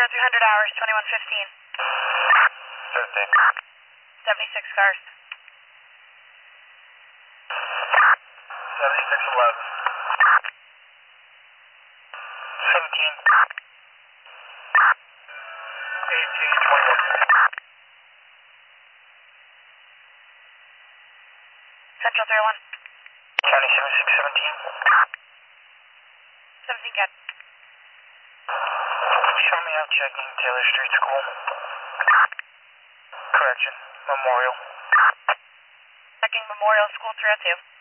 hours, 21:15. 15. 76 cars. 7611. 17. 1821. Central 301. County 7617. 17 Cat. Show me out checking Taylor Street School. Correction, Memorial. Checking Memorial School 302.